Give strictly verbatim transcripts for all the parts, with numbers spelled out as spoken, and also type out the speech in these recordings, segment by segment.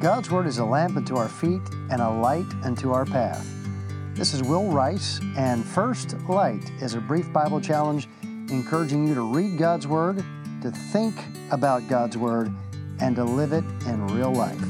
God's Word is a lamp unto our feet and a light unto our path. This is Will Rice, and First Light is a brief Bible challenge encouraging you to read God's Word, to think about God's Word, and to live it in real life.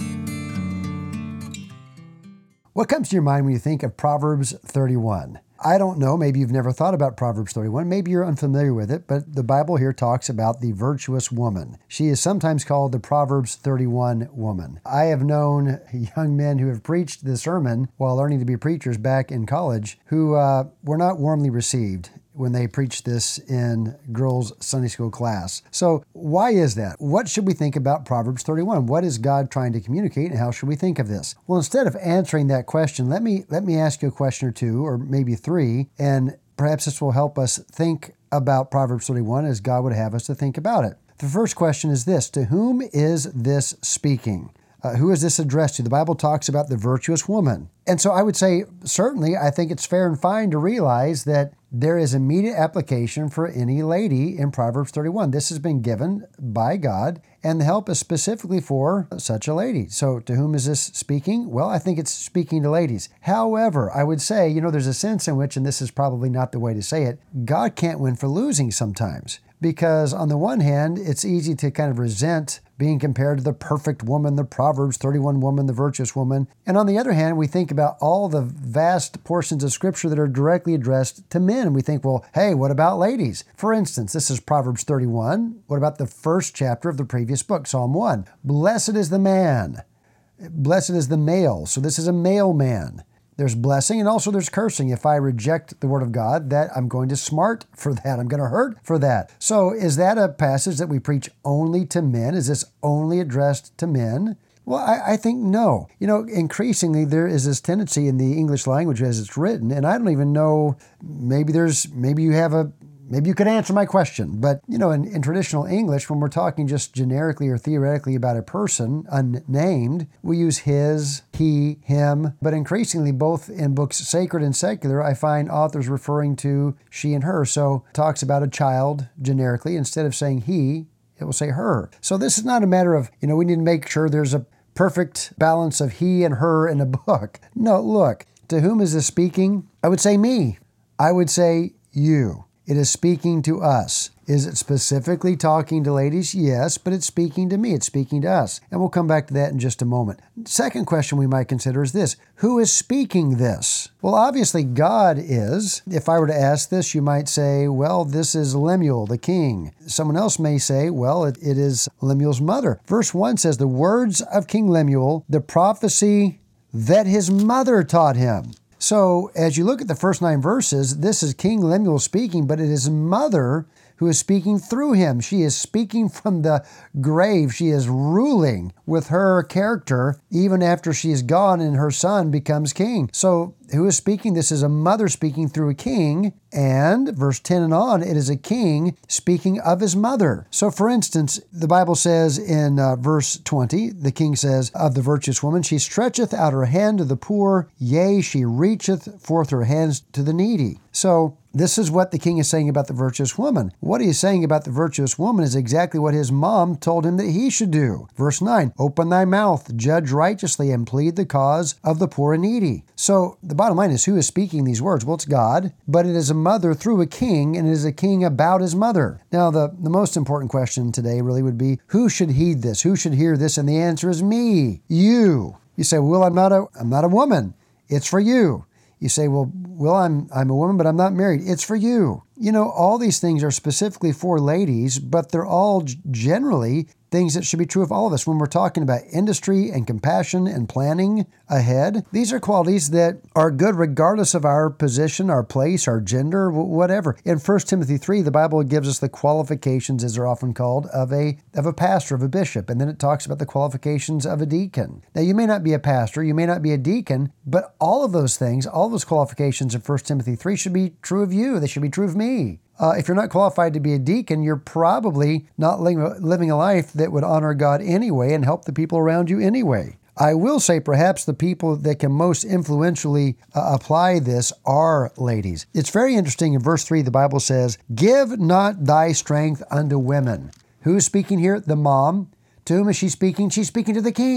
What comes to your mind when you think of Proverbs thirty-one? I don't know, maybe you've never thought about Proverbs thirty-one, maybe you're unfamiliar with it, but the Bible here talks about the virtuous woman. She is sometimes called the Proverbs thirty-one woman. I have known young men who have preached the sermon while learning to be preachers back in college who uh, were not warmly received when they preached this in girls' Sunday school class. So why is that? What should we think about Proverbs thirty-one? What is God trying to communicate, and how should we think of this? Well, instead of answering that question, let me let me ask you a question or two, or maybe three, and perhaps this will help us think about Proverbs thirty-one as God would have us to think about it. The first question is this: to whom is this speaking? Uh, who is this addressed to? The Bible talks about the virtuous woman. And so I would say, certainly, I think it's fair and fine to realize that there is immediate application for any lady in Proverbs thirty-one. This has been given by God, and the help is specifically for such a lady. So to whom is this speaking? Well, I think it's speaking to ladies. However, I would say, you know, there's a sense in which, and this is probably not the way to say it, God can't win for losing sometimes. Because on the one hand, it's easy to kind of resent being compared to the perfect woman, the Proverbs thirty-one woman, the virtuous woman. And on the other hand, we think about all the vast portions of Scripture that are directly addressed to men. And we think, well, hey, what about ladies? For instance, this is Proverbs thirty-one. What about the first chapter of the previous book, Psalm one? Blessed is the man. Blessed is the male. So this is a male man. There's blessing and also there's cursing. If I reject the Word of God, that I'm going to smart for that. I'm going to hurt for that. So is that a passage that we preach only to men? Is this only addressed to men? Well, I, I think no. You know, increasingly there is this tendency in the English language as it's written, and I don't even know, maybe there's, maybe you have a, Maybe you could answer my question, but you know, in, in traditional English, when we're talking just generically or theoretically about a person, unnamed, we use his, he, him. But increasingly, both in books sacred and secular, I find authors referring to she and her. So it talks about a child generically. Instead of saying he, it will say her. So this is not a matter of, you know, we need to make sure there's a perfect balance of he and her in a book. No, look, to whom is this speaking? I would say me. I would say you. It is speaking to us. Is it specifically talking to ladies? Yes, but it's speaking to me. It's speaking to us. And we'll come back to that in just a moment. Second question we might consider is this: who is speaking this? Well, obviously God is. If I were to ask this, you might say, well, this is Lemuel, the king. Someone else may say, well, it, it is Lemuel's mother. Verse one says, the words of King Lemuel, the prophecy that his mother taught him. So as you look at the first nine verses, this is King Lemuel speaking, but it is his mother who is speaking through him. She is speaking from the grave. She is ruling with her character even after she is gone and her son becomes king. So who is speaking? This is a mother speaking through a king. And verse ten and on, it is a king speaking of his mother. So for instance, the Bible says in uh, verse twenty, the king says of the virtuous woman, she stretcheth out her hand to the poor, yea, she reacheth forth her hands to the needy. So this is what the king is saying about the virtuous woman. What he is saying about the virtuous woman is exactly what his mom told him that he should do. Verse nine, open thy mouth, judge righteously, and plead the cause of the poor and needy. So the bottom line is, who is speaking these words? Well, it's God, but it is a mother through a king, and it is a king about his mother. Now, the, the most important question today really would be, who should heed this? Who should hear this? And the answer is me, you. You say, well, I'm not a, I'm not a woman. It's for you. You say, well, well, I'm I'm a woman, but I'm not married. It's for you. You know, all these things are specifically for ladies, but they're all generally things that should be true of all of us. When we're talking about industry and compassion and planning ahead, these are qualities that are good regardless of our position, our place, our gender, whatever. In First Timothy three, the Bible gives us the qualifications, as they're often called, of a of a pastor, of a bishop. And then it talks about the qualifications of a deacon. Now, you may not be a pastor, you may not be a deacon, but all of those things, all those qualifications in First Timothy three should be true of you. They should be true of me. Uh, if you're not qualified to be a deacon, you're probably not li- living a life that would honor God anyway and help the people around you anyway. I will say perhaps the people that can most influentially uh, apply this are ladies. It's very interesting. In verse three, the Bible says, give not thy strength unto women. Who's speaking here? The mom. To whom is she speaking? She's speaking to the king.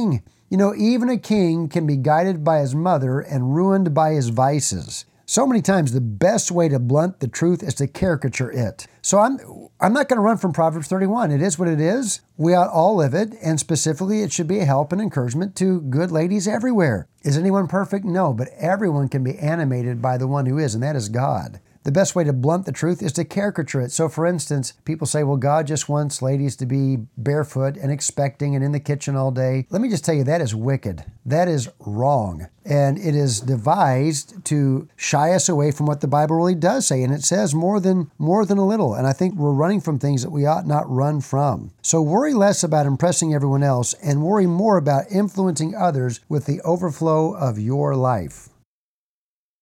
You know, even a king can be guided by his mother and ruined by his vices. So many times the best way to blunt the truth is to caricature it. So I'm I'm not going to run from Proverbs thirty-one. It is what it is. We ought all live it, and specifically it should be a help and encouragement to good ladies everywhere. Is anyone perfect? No, but everyone can be animated by the one who is, and that is God. The best way to blunt the truth is to caricature it. So for instance, people say, well, God just wants ladies to be barefoot and expecting and in the kitchen all day. Let me just tell you, that is wicked. That is wrong. And it is devised to shy us away from what the Bible really does say. And it says more than more than a little. And I think we're running from things that we ought not run from. So worry less about impressing everyone else and worry more about influencing others with the overflow of your life.